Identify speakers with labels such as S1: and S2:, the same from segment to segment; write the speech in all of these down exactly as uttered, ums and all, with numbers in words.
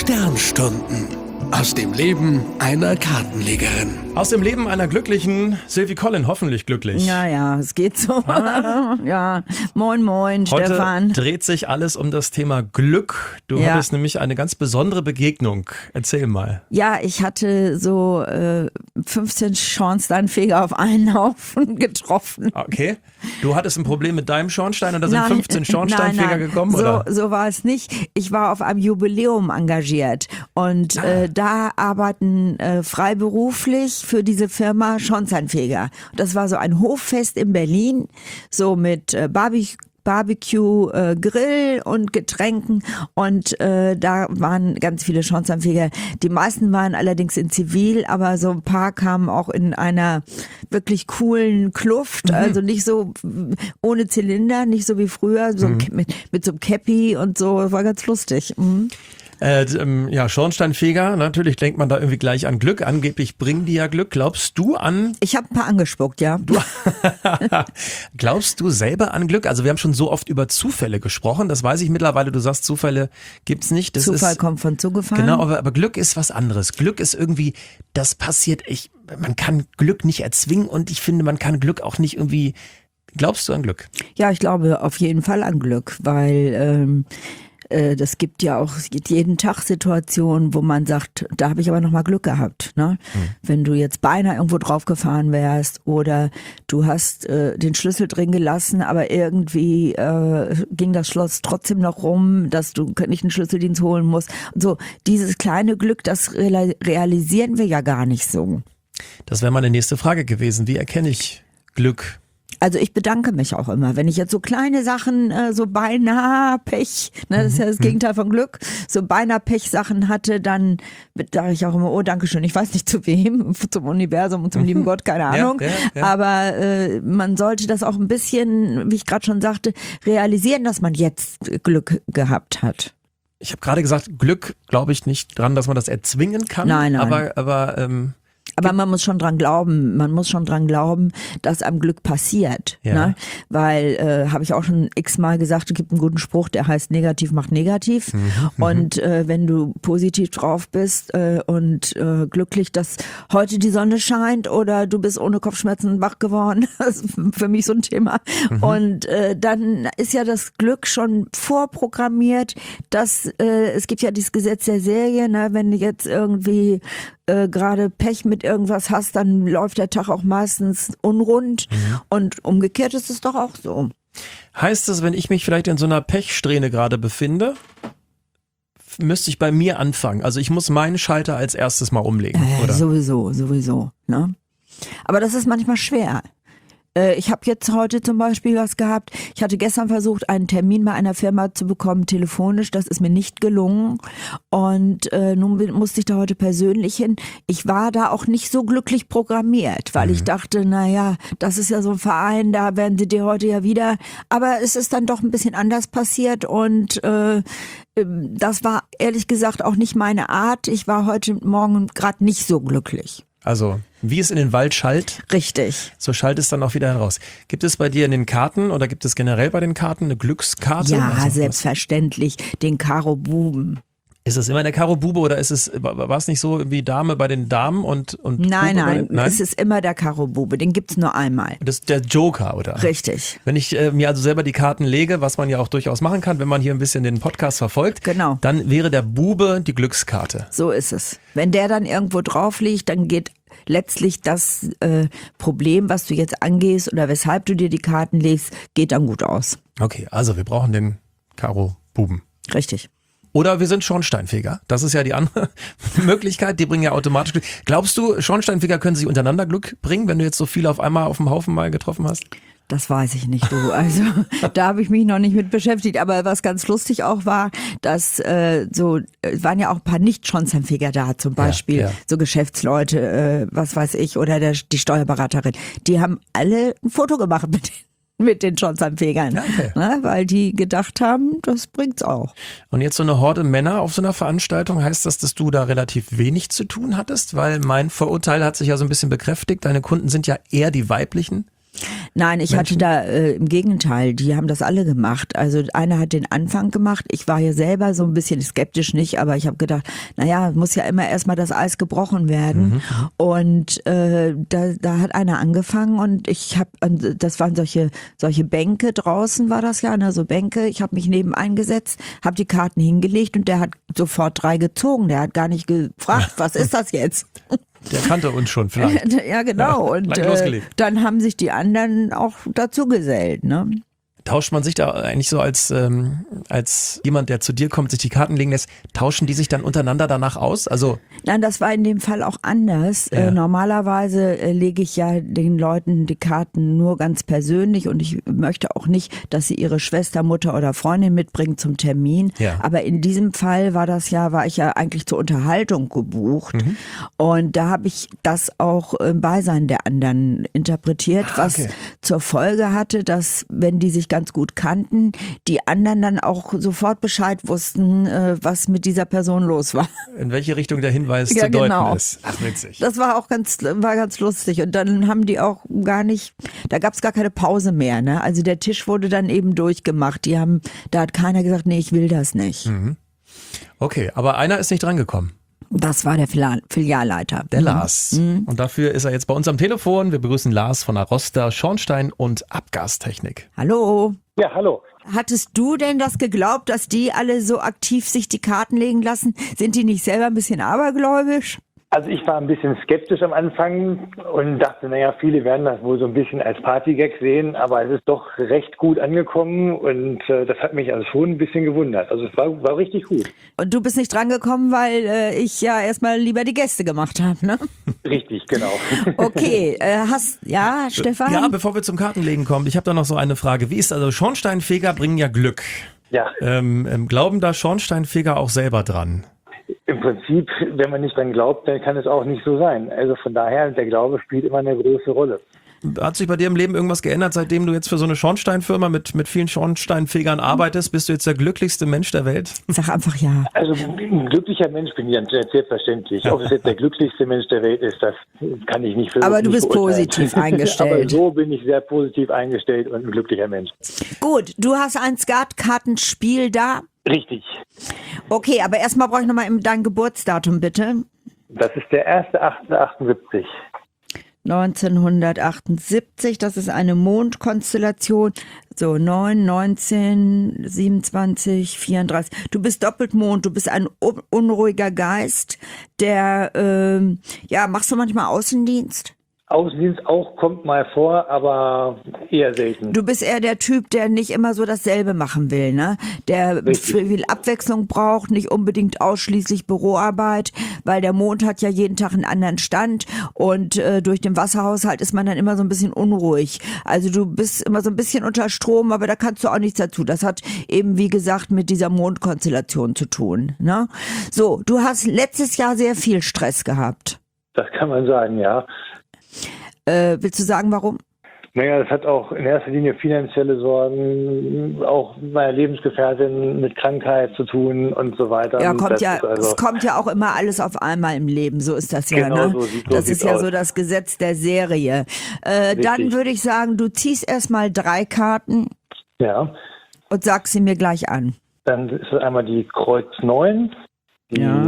S1: Sternstunden. Aus dem Leben einer Kartenlegerin.
S2: Aus dem Leben einer glücklichen Sylvie Collin, hoffentlich glücklich.
S3: Ja, ja, es geht so.
S2: Ah.
S3: Ja, moin, moin,
S2: Heute
S3: Stefan.
S2: dreht sich alles um das Thema Glück. Du
S3: Ja.
S2: hattest nämlich eine ganz besondere Begegnung. Erzähl mal.
S3: Ja, ich hatte so äh, fünfzehn Schornsteinfeger auf einen Haufen getroffen.
S2: Okay. Du hattest ein Problem mit deinem Schornstein und da sind
S3: Nein,
S2: fünfzehn Schornsteinfeger
S3: nein, nein.
S2: gekommen,
S3: so,
S2: oder?
S3: So war es nicht. Ich war auf einem Jubiläum engagiert und äh, da arbeiten äh, freiberuflich für diese Firma Schornsteinfeger. Das war so ein Hoffest in Berlin, so mit äh, Barbecue. Barbecue, äh, Grill und Getränken und äh, da waren ganz viele Schornsteinfeger. Die meisten waren allerdings in Zivil, aber so ein paar kamen auch in einer wirklich coolen Kluft,
S2: Mhm.
S3: also nicht so ohne Zylinder, nicht so wie früher, so
S2: Mhm.
S3: mit, mit so einem Cappy und so, das war ganz lustig. Mhm.
S2: Äh, ähm, ja, Schornsteinfeger, natürlich denkt man da irgendwie gleich an Glück. Angeblich bringen die ja Glück. Glaubst du an,
S3: Ich habe ein paar angespuckt, ja.
S2: du, glaubst du selber an Glück? Also wir haben schon so oft über Zufälle gesprochen, das weiß ich mittlerweile. Du sagst, Zufälle gibt's nicht. Das
S3: Zufall
S2: ist,
S3: kommt von zugefallen.
S2: Genau, aber, aber Glück ist was anderes. Glück ist irgendwie, das passiert, ich, man kann Glück nicht erzwingen und ich finde, man kann Glück auch nicht irgendwie, glaubst du an Glück?
S3: Ja, ich glaube auf jeden Fall an Glück, weil ähm, äh, das gibt ja auch jeden Tag Situationen, wo man sagt, da habe ich aber nochmal Glück gehabt. Ne?
S2: Hm.
S3: Wenn du jetzt beinahe irgendwo draufgefahren wärst oder du hast äh, den Schlüssel drin gelassen, aber irgendwie äh, ging das Schloss trotzdem noch rum, dass du nicht einen Schlüsseldienst holen musst. Und so, dieses kleine Glück, das real- realisieren wir ja gar nicht so.
S2: Das wäre meine nächste Frage gewesen. Wie erkenne ich Glück?
S3: Also ich bedanke mich auch immer, wenn ich jetzt so kleine Sachen, äh, so beinahe Pech, ne, das ist ja das Gegenteil von Glück, so beinahe Pech-Sachen hatte, dann sage ich auch immer, oh, danke schön, ich weiß nicht zu wem, zum Universum und zum lieben Gott, keine Ahnung,
S2: Ja, ja, ja.
S3: aber äh, man sollte das auch ein bisschen, wie ich gerade schon sagte, realisieren, dass man jetzt Glück gehabt hat.
S2: Ich habe gerade gesagt, Glück glaube ich nicht dran, dass man das erzwingen kann.
S3: Nein, nein.
S2: Aber, aber ähm,
S3: Aber man muss schon dran glauben, man muss schon dran glauben, dass einem Glück passiert.
S2: Ja.
S3: Ne? Weil, äh, habe ich auch schon x-mal gesagt, es gibt einen guten Spruch, der heißt negativ macht negativ.
S2: Mhm,
S3: Und äh, wenn du positiv drauf bist äh, und äh, glücklich, dass heute die Sonne scheint oder du bist ohne Kopfschmerzen wach geworden, das ist für mich so ein Thema.
S2: Mhm.
S3: Und äh, dann ist ja das Glück schon vorprogrammiert, dass äh, es gibt ja dieses Gesetz der Serie, ne? Wenn du jetzt irgendwie äh, gerade Pech mit irgendwas hast, dann läuft der Tag auch meistens unrund
S2: Mhm.
S3: und umgekehrt ist es doch auch so.
S2: heißt das, wenn ich mich vielleicht in so einer Pechsträhne gerade befinde, f- müsste ich bei mir anfangen? Also ich muss meinen Schalter als erstes mal umlegen,
S3: Äh,
S2: oder?
S3: sowieso, sowieso. Ne? Aber das ist manchmal schwer. Äh, Ich habe jetzt heute zum Beispiel was gehabt. Ich hatte gestern versucht, einen Termin bei einer Firma zu bekommen, telefonisch. Das ist mir nicht gelungen. Und äh, nun bin, musste ich da heute persönlich hin. Ich war da auch nicht so glücklich programmiert, weil ich dachte, naja, das ist ja so ein Verein, da werden sie dir heute ja wieder. Aber es ist dann doch ein bisschen anders passiert und äh, ähm, das war ehrlich gesagt auch nicht meine Art. Ich war heute Morgen gerade nicht so glücklich.
S2: Also wie es in den Wald schallt,
S3: Richtig.
S2: so schallt es dann auch wieder heraus. Gibt es bei dir in den Karten oder gibt es generell bei den Karten eine Glückskarte?
S3: Ja,
S2: Also, was-
S3: selbstverständlich. Den Karo Buben.
S2: Ist es immer der Karo Bube oder ist es, war es nicht so wie Dame bei den Damen und, und
S3: Nein,
S2: Bube bei
S3: nein,
S2: den, nein?
S3: es ist immer der Karo Bube. Den gibt's nur einmal.
S2: Das ist der Joker, oder?
S3: Richtig.
S2: Wenn ich äh, mir also selber die Karten lege, was man ja auch durchaus machen kann, wenn man hier ein bisschen den Podcast verfolgt,
S3: Genau.
S2: dann wäre der Bube die Glückskarte.
S3: So ist es. Wenn der dann irgendwo drauf liegt, dann geht letztlich das äh, Problem, was du jetzt angehst oder weshalb du dir die Karten legst, geht dann gut aus.
S2: Okay, also wir brauchen den Karo Buben.
S3: Richtig.
S2: Oder wir sind Schornsteinfeger. Das ist ja die andere Möglichkeit. Die bringen ja automatisch Glück. Glaubst du, Schornsteinfeger können sich untereinander Glück bringen, wenn du jetzt so viele auf einmal auf dem Haufen mal getroffen hast?
S3: Das weiß ich nicht, du. Also da habe ich mich noch nicht mit beschäftigt. Aber was ganz lustig auch war, dass äh, so es waren ja auch ein paar Nicht-Schornsteinfeger da, zum Beispiel
S2: Ja, ja.
S3: so Geschäftsleute, äh, was weiß ich, oder der, die Steuerberaterin. Die haben alle ein Foto gemacht mit den mit den Schornsteinfegern,
S2: Ja, okay.
S3: ne, weil die gedacht haben, das bringt's auch.
S2: Und jetzt so eine Horde Männer auf so einer Veranstaltung, heißt das, dass du da relativ wenig zu tun hattest? Weil mein Vorurteil hat sich ja so ein bisschen bekräftigt. Deine Kunden sind ja eher die weiblichen.
S3: Nein, ich hatte da äh, im Gegenteil, die haben das alle gemacht. Also einer hat den Anfang gemacht. Ich war ja selber so ein bisschen skeptisch nicht, aber ich habe gedacht, naja, muss ja immer erstmal das Eis gebrochen werden. Mhm. Und äh, da, da hat einer angefangen und ich habe, das waren solche solche Bänke draußen, war das ja, ne, so Bänke. Ich habe mich neben eingesetzt, habe die Karten hingelegt und der hat sofort drei gezogen. Der hat gar nicht gefragt, was ist das jetzt?
S2: Der kannte uns schon vielleicht.
S3: Ja, genau. Ja, und äh, dann haben sich die anderen auch dazu gesellt, ne?
S2: Tauscht man sich da eigentlich so als ähm, als jemand, der zu dir kommt, sich die Karten legen lässt, tauschen die sich dann untereinander danach aus? Also
S3: Nein, das war in dem Fall auch anders. Ja. Äh, normalerweise äh, lege ich ja den Leuten die Karten nur ganz persönlich und ich möchte auch nicht, dass sie ihre Schwester, Mutter oder Freundin mitbringen zum Termin. Ja. Aber in diesem Fall war das ja, war ich ja eigentlich zur Unterhaltung gebucht mhm. und da habe ich das auch im Beisein der anderen interpretiert, ah, was okay. zur Folge hatte, dass wenn die sich ganz gut kannten, die anderen dann auch sofort Bescheid wussten, was mit dieser Person los war.
S2: In welche Richtung der Hinweis ja, zu deuten genau. ist. Ach, witzig.
S3: Das war auch ganz, war ganz lustig. Und dann haben die auch gar nicht, da gab es gar keine Pause mehr. Ne? Also der Tisch wurde dann eben durchgemacht. Die haben, da hat keiner gesagt, nee, ich will das nicht.
S2: Mhm. Okay, aber einer ist nicht drangekommen.
S3: Das war der Filial- Filialleiter.
S2: Der Lars. Mhm. Und dafür ist er jetzt bei uns am Telefon. Wir begrüßen Lars von Arosta Schornstein- und Abgastechnik.
S3: Hallo.
S4: Ja, hallo.
S3: Hattest du denn das geglaubt, dass die alle so aktiv sich die Karten legen lassen? Sind die nicht selber ein bisschen abergläubisch?
S4: Also ich war ein bisschen skeptisch am Anfang und dachte, naja, viele werden das wohl so ein bisschen als Partygag sehen, aber es ist doch recht gut angekommen und äh, das hat mich also schon ein bisschen gewundert. Also es war, war richtig gut.
S3: Und du bist nicht drangekommen, weil äh, ich ja erstmal lieber die Gäste gemacht habe, ne?
S4: Richtig, genau.
S3: Okay, äh, hast, ja, Stefan?
S2: Ja, bevor wir zum Kartenlegen kommen, ich habe da noch so eine Frage. Wie ist also, Schornsteinfeger bringen ja Glück.
S4: Ja.
S2: Ähm, ähm, glauben da Schornsteinfeger auch selber dran?
S4: Im Prinzip, wenn man nicht dran glaubt, dann kann es auch nicht so sein. Also von daher, der Glaube spielt immer eine große Rolle.
S2: Hat sich bei dir im Leben irgendwas geändert, seitdem du jetzt für so eine Schornsteinfirma mit, mit vielen Schornsteinfegern arbeitest? Bist du jetzt der glücklichste Mensch der Welt?
S3: Sag einfach ja.
S4: Also ein glücklicher Mensch bin ich selbstverständlich. Ob es jetzt der glücklichste Mensch der Welt ist, das kann ich nicht für
S3: Aber du
S4: nicht
S3: bist
S4: beurteilen.
S3: positiv eingestellt.
S4: Aber so bin ich sehr positiv eingestellt und ein glücklicher Mensch.
S3: Gut, du hast ein Skatkartenspiel da.
S4: Richtig.
S3: Okay, aber erstmal brauche ich nochmal dein Geburtsdatum, bitte.
S4: Das ist der erste achte achtundsiebzig.
S3: neunzehnhundertachtundsiebzig, das ist eine Mondkonstellation. So, neun, neunzehn, siebenundzwanzig, vierunddreißig. Du bist Doppeltmond, du bist ein unruhiger Geist, der, ähm, ja, machst du manchmal Außendienst?
S4: Außendienst auch kommt mal vor, aber eher selten.
S3: Du bist eher der Typ, der nicht immer so dasselbe machen will, ne? Der Richtig. viel Abwechslung braucht, nicht unbedingt ausschließlich Büroarbeit, weil der Mond hat ja jeden Tag einen anderen Stand und äh, durch den Wasserhaushalt ist man dann immer so ein bisschen unruhig. Also du bist immer so ein bisschen unter Strom, aber da kannst du auch nichts dazu. Das hat eben, wie gesagt, mit dieser Mondkonstellation zu tun, ne? So, du hast letztes Jahr sehr viel Stress gehabt.
S4: Das kann man sagen, ja.
S3: Äh, willst du sagen, warum?
S4: Naja, das hat auch in erster Linie finanzielle Sorgen, auch meiner Lebensgefährtin mit Krankheit zu tun und so weiter.
S3: Ja, kommt
S4: das
S3: ja,
S4: also
S3: es kommt ja auch immer alles auf einmal im Leben, so ist das ja,
S4: genau,
S3: ne?
S4: So sieht, so
S3: das ist ja
S4: aus.
S3: so das Gesetz der Serie. Äh, dann würde ich sagen, du ziehst erstmal drei Karten
S4: ja.
S3: und sagst sie mir gleich an.
S4: Dann ist es einmal die Kreuz neun, die
S3: ja.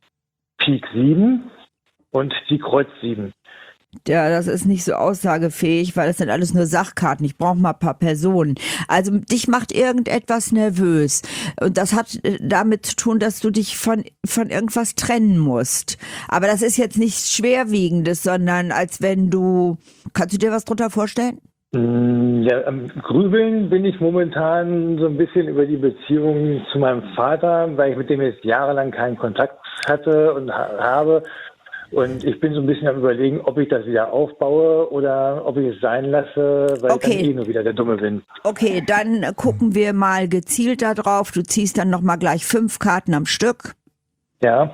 S4: Pik sieben und die Kreuz sieben.
S3: Ja, das ist nicht so aussagefähig, weil das sind alles nur Sachkarten. Ich brauche mal ein paar Personen. Also dich macht irgendetwas nervös. Und das hat damit zu tun, dass du dich von, von irgendwas trennen musst. Aber das ist jetzt nichts Schwerwiegendes, sondern als wenn du... Kannst du dir was drunter vorstellen?
S4: Ja, am Grübeln bin ich momentan so ein bisschen über die Beziehung zu meinem Vater, weil ich mit dem jetzt jahrelang keinen Kontakt hatte und ha- habe. Und ich bin so ein bisschen am Überlegen, ob ich das wieder aufbaue oder ob ich es sein lasse, weil
S3: okay.
S4: ich dann eh nur wieder der Dumme bin.
S3: Okay, dann gucken wir mal gezielt da drauf. Du ziehst dann nochmal gleich fünf Karten am Stück.
S4: Ja.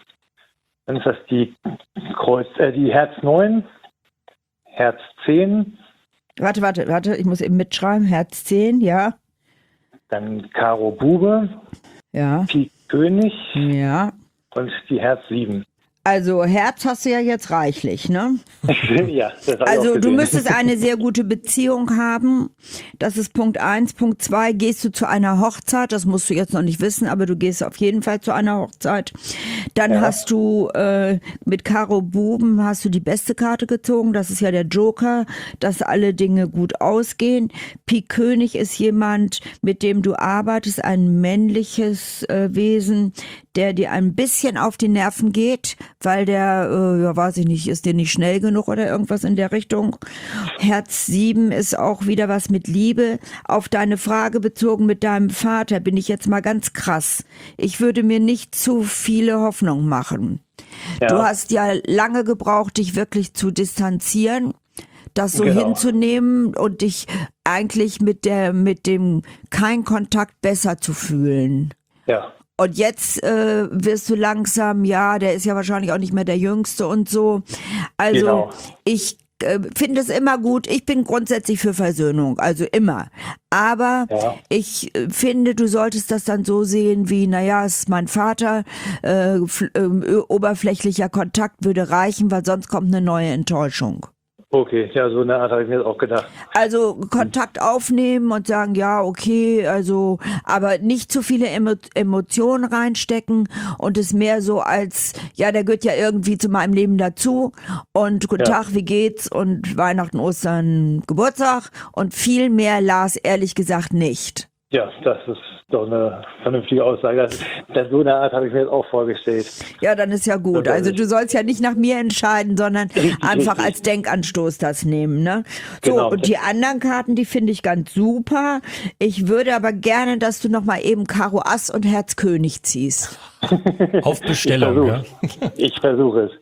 S4: Dann ist das die Kreuz, äh, die Herz neun, Herz zehn.
S3: Warte, warte, warte, ich muss eben mitschreiben. Herz zehn, ja.
S4: Dann Karo Bube.
S3: Ja.
S4: Pik König.
S3: Ja.
S4: Und die Herz sieben.
S3: Also Herz hast du ja jetzt reichlich, ne?
S4: Ja, das habe ich
S3: Also
S4: auch
S3: du
S4: gesehen.
S3: müsstest eine sehr gute Beziehung haben. Das ist Punkt eins. Punkt zwei, gehst du zu einer Hochzeit, das musst du jetzt noch nicht wissen, aber du gehst auf jeden Fall zu einer Hochzeit. Dann
S4: Ja.
S3: hast du äh, mit Karo Buben hast du die beste Karte gezogen, das ist ja der Joker, dass alle Dinge gut ausgehen. Pik König ist jemand, mit dem du arbeitest, ein männliches äh, Wesen, der dir ein bisschen auf die Nerven geht, weil der, äh, ja weiß ich nicht, ist dir nicht schnell genug oder irgendwas in der Richtung. Herz sieben ist auch wieder was mit Liebe. Auf deine Frage bezogen mit deinem Vater bin ich jetzt mal ganz krass. Ich würde mir nicht zu viele Hoffnung machen.
S4: Ja.
S3: Du hast ja lange gebraucht, dich wirklich zu distanzieren, das so
S4: Genau.
S3: hinzunehmen und dich eigentlich mit der, mit dem kein Kontakt besser zu fühlen.
S4: Ja.
S3: Und jetzt äh, wirst du langsam, ja, der ist ja wahrscheinlich auch nicht mehr der Jüngste und so. Also
S4: Genau.
S3: ich äh, finde es immer gut. Ich bin grundsätzlich für Versöhnung, also immer. Aber
S4: Ja.
S3: ich äh, finde, du solltest das dann so sehen wie, naja, es ist mein Vater, äh, f- äh, oberflächlicher Kontakt würde reichen, weil sonst kommt eine neue Enttäuschung.
S4: Okay, ja, so eine Art habe ich mir jetzt auch gedacht.
S3: Also Kontakt aufnehmen und sagen, ja, okay, also, aber nicht zu viele Emo Emotionen reinstecken und es mehr so als, ja, der gehört ja irgendwie zu meinem Leben dazu und guten
S4: Ja.
S3: Tag, wie geht's und Weihnachten, Ostern, Geburtstag und viel mehr Lars ehrlich gesagt nicht.
S4: Ja, das ist doch eine vernünftige Aussage. Das, das, so eine Art habe ich mir jetzt auch vorgestellt.
S3: Ja, dann ist ja gut.
S4: Das
S3: Also
S4: ist-
S3: du sollst ja nicht nach mir entscheiden, sondern
S4: Richtig,
S3: einfach
S4: richtig.
S3: als Denkanstoß das nehmen, ne? So,
S4: Genau.
S3: und die anderen Karten, die finde ich ganz super. Ich würde aber gerne, dass du noch mal eben Karo Ass und Herz König ziehst.
S2: Auf Bestellung, ja.
S4: Ich versuche ich versuche es.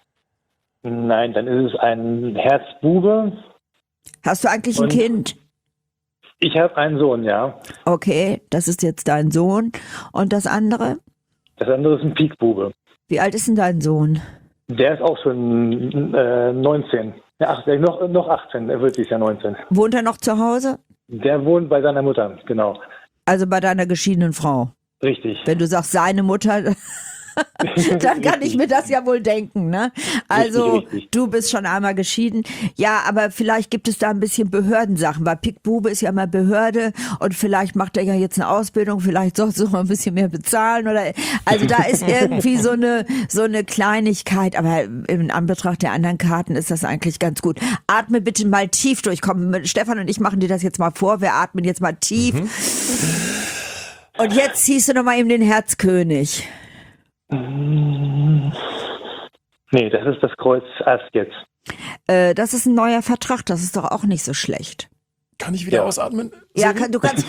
S4: Nein, dann ist es ein Herzbube.
S3: Hast du eigentlich ein
S4: Und-
S3: Kind?
S4: Ich habe einen Sohn, ja.
S3: Okay, das ist jetzt dein Sohn. Und das andere?
S4: Das andere ist ein Pikbube.
S3: Wie alt ist denn dein Sohn?
S4: Der ist auch schon äh, neunzehn. Ja, ach, der noch, noch achtzehn, er wird dieses Jahr neunzehn.
S3: Wohnt er noch zu Hause?
S4: Der wohnt bei seiner Mutter, genau.
S3: Also bei deiner geschiedenen Frau.
S4: Richtig.
S3: Wenn du sagst, seine Mutter, dann kann ich mir das ja wohl denken, ne? Also,
S4: Richtig, richtig.
S3: du bist schon einmal geschieden. Ja, aber vielleicht gibt es da ein bisschen Behördensachen, weil Pikbube ist ja mal Behörde und vielleicht macht er ja jetzt eine Ausbildung, vielleicht sollst du mal ein bisschen mehr bezahlen oder, also da ist irgendwie so eine, so eine Kleinigkeit, aber in Anbetracht der anderen Karten ist das eigentlich ganz gut. Atme bitte mal tief durch. Komm, Stefan und ich machen dir das jetzt mal vor. Wir atmen jetzt mal tief. Und jetzt ziehst du noch mal eben den Herzkönig.
S4: Nee, das ist das Kreuz Ass jetzt.
S3: Äh, das ist ein neuer Vertrag, das ist doch auch nicht so schlecht.
S2: Kann ich wieder
S4: Ja.
S2: ausatmen?
S3: Ja,
S2: Silvi?
S3: kann, du kannst.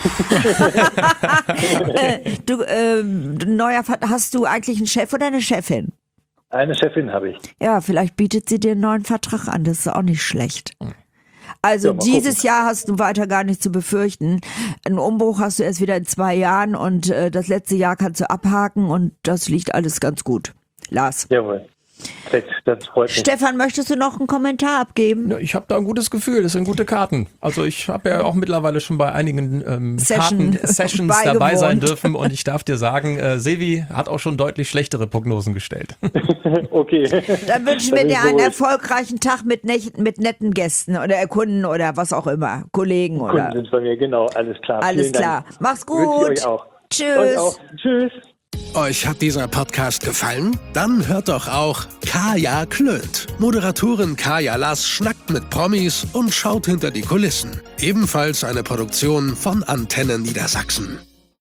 S3: äh, du, ähm, neuer Vertrag, hast du eigentlich einen Chef oder eine Chefin?
S4: Eine Chefin habe ich.
S3: Ja, vielleicht bietet sie dir einen neuen Vertrag an, das ist auch nicht schlecht. Also
S4: Ja, mal
S3: dieses
S4: gucken.
S3: Jahr hast du weiter gar nichts zu befürchten. Einen Umbruch hast du erst wieder in zwei Jahren und äh, das letzte Jahr kannst du abhaken und das liegt alles ganz gut. Lars.
S4: Jawohl. Perfekt, das freut mich.
S3: Stefan, möchtest du noch einen Kommentar abgeben?
S2: Ja, ich habe da ein gutes Gefühl, das sind gute Karten. Also ich habe ja auch mittlerweile schon bei einigen ähm,
S3: Session
S2: Karten-Sessions
S3: beigewohnt.
S2: dabei sein dürfen und ich darf dir sagen, äh, Silvi hat auch schon deutlich schlechtere Prognosen gestellt.
S4: Okay.
S3: Dann wünschen
S4: Da
S3: wir
S4: bin
S3: dir
S4: ich
S3: einen
S4: beruhigt.
S3: erfolgreichen Tag mit, nech- mit netten Gästen oder Kunden oder was auch immer, Kollegen
S4: Kunden
S3: oder
S4: sind bei mir, genau, alles klar.
S3: alles
S4: Vielen
S3: klar.
S4: Dank.
S3: Mach's
S4: Wünsche
S3: gut.
S4: ich euch auch.
S3: Tschüss.
S4: Euch auch. Tschüss.
S1: Euch hat dieser Podcast gefallen? Dann hört doch auch Kaya Klönt. Moderatorin Kaya Lass schnackt mit Promis und schaut hinter die Kulissen. Ebenfalls eine Produktion von Antenne Niedersachsen.